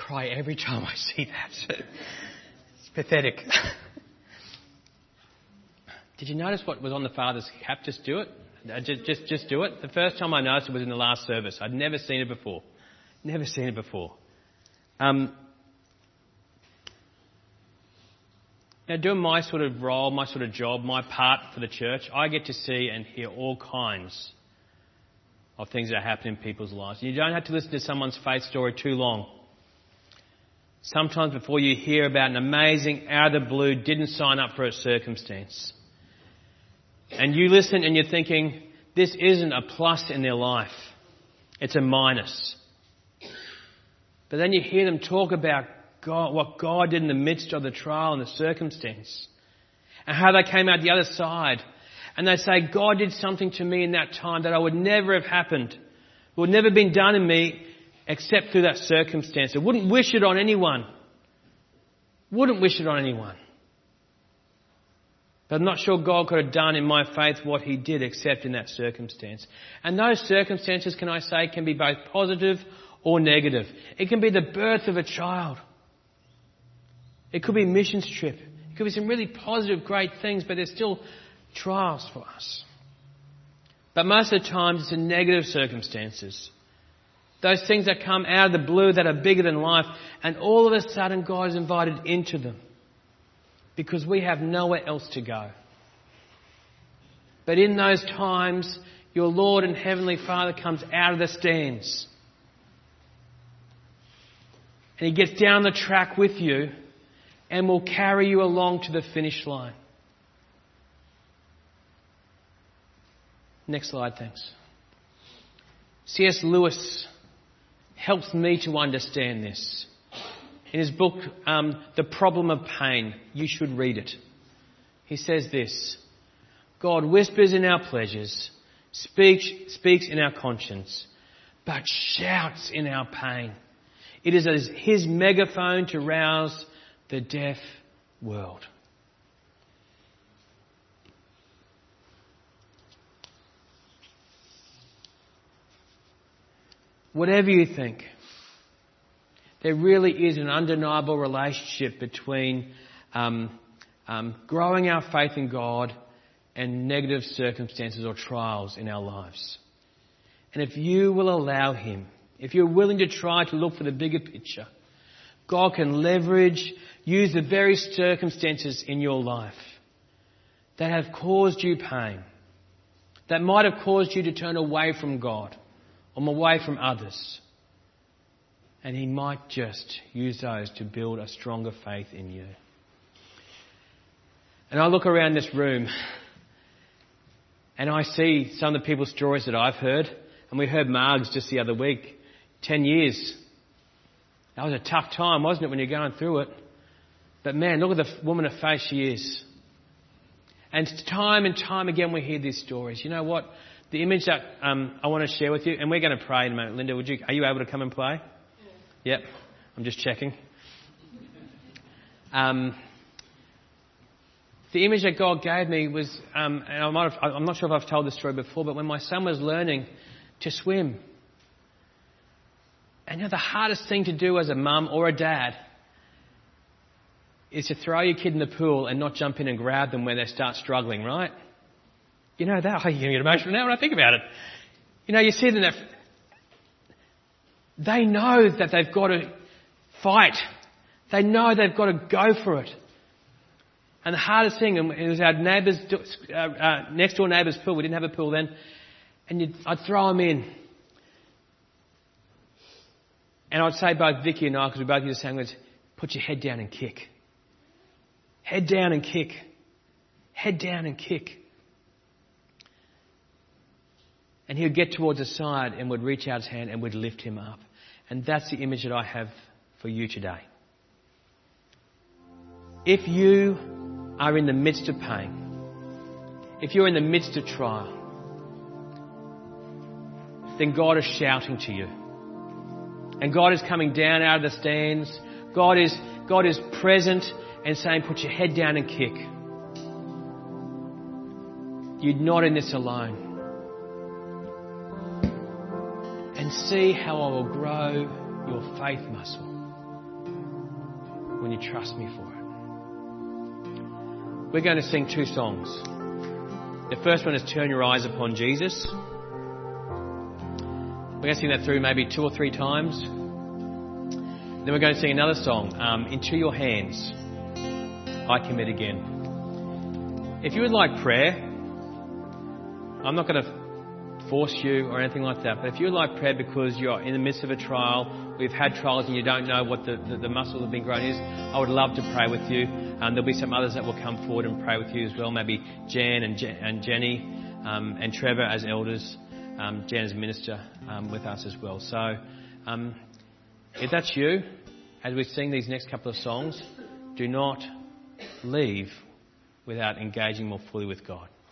cry every time I see that. It's pathetic. Did you notice what was on the father's cap? Just do it. Just do it. The first time I noticed it was in the last service. I'd never seen it before. Never seen it before. Now, doing my sort of role, my sort of job, my part for the church, I get to see and hear all kinds of things that happen in people's lives. You don't have to listen to someone's faith story too long. Sometimes before you hear about an amazing, out of the blue, didn't sign up for a circumstance. And you listen and you're thinking, this isn't a plus in their life. It's a minus. But then you hear them talk about God, what God did in the midst of the trial and the circumstance, and how they came out the other side. And they say, God did something to me in that time that I would never have happened. It would never have been done in me except through that circumstance. I wouldn't wish it on anyone. Wouldn't wish it on anyone. But I'm not sure God could have done in my faith what he did except in that circumstance. And those circumstances, can I say, can be both positive or negative. It can be the birth of a child. It could be a missions trip. It could be some really positive, great things, but there's still trials for us. But most of the time, it's the negative circumstances. Those things that come out of the blue that are bigger than life, and all of a sudden God is invited into them because we have nowhere else to go. But in those times, your Lord and Heavenly Father comes out of the stands. And he gets down the track with you and will carry you along to the finish line. Next slide, thanks. C.S. Lewis helps me to understand this. In his book, The Problem of Pain, you should read it. He says this: God whispers in our pleasures, speaks in our conscience, but shouts in our pain. It is his megaphone to rouse the deaf world. Whatever you think, there really is an undeniable relationship between growing our faith in God and negative circumstances or trials in our lives. And if you will allow him, if you're willing to try to look for the bigger picture, God can use the very circumstances in your life that have caused you pain, that might have caused you to turn away from God or away from others. And he might just use those to build a stronger faith in you. And I look around this room and I see some of the people's stories that I've heard. And we heard Marg's just the other week. 10 years. That was a tough time, wasn't it, when you're going through it? But man, look at the woman of faith she is. And time again we hear these stories. You know what? The image that I want to share with you, and we're going to pray in a moment. Linda, are you able to come and play? Yeah. Yep. I'm just checking. The image that God gave me was, and I'm not sure if I've told this story before, but when my son was learning to swim. And you know, the hardest thing to do as a mum or a dad is to throw your kid in the pool and not jump in and grab them when they start struggling, right? You know that. Oh, you're going to get emotional now when I think about it. You know, you see them, they know that they've got to fight. They know they've got to go for it. And the hardest thing, and it was our neighbour's, next door neighbour's pool. We didn't have a pool then. And I'd throw them in. And I'd say both Vicky and I, because we both used the same words, put your head down and kick. Head down and kick. Head down and kick. And he would get towards the side and would reach out his hand and would lift him up. And that's the image that I have for you today. If you are in the midst of pain, if you're in the midst of trial, then God is shouting to you. And God is coming down out of the stands. God is present and saying, put your head down and kick. You're not in this alone. And see how I will grow your faith muscle. when you trust me for it. We're going to sing 2 songs. The first one is Turn Your Eyes Upon Jesus. We're going to sing that through maybe 2 or 3 times. Then we're going to sing another song, Into Your Hands, I Commit Again. If you would like prayer, I'm not going to force you or anything like that, but if you would like prayer because you're in the midst of a trial, we've had trials and you don't know what the muscle of being grown is, I would love to pray with you. There'll be some others that will come forward and pray with you as well, maybe Jan and Jenny and Trevor as elders, Jan as minister with us as well. So if that's you, as we sing these next couple of songs, do not leave without engaging more fully with God.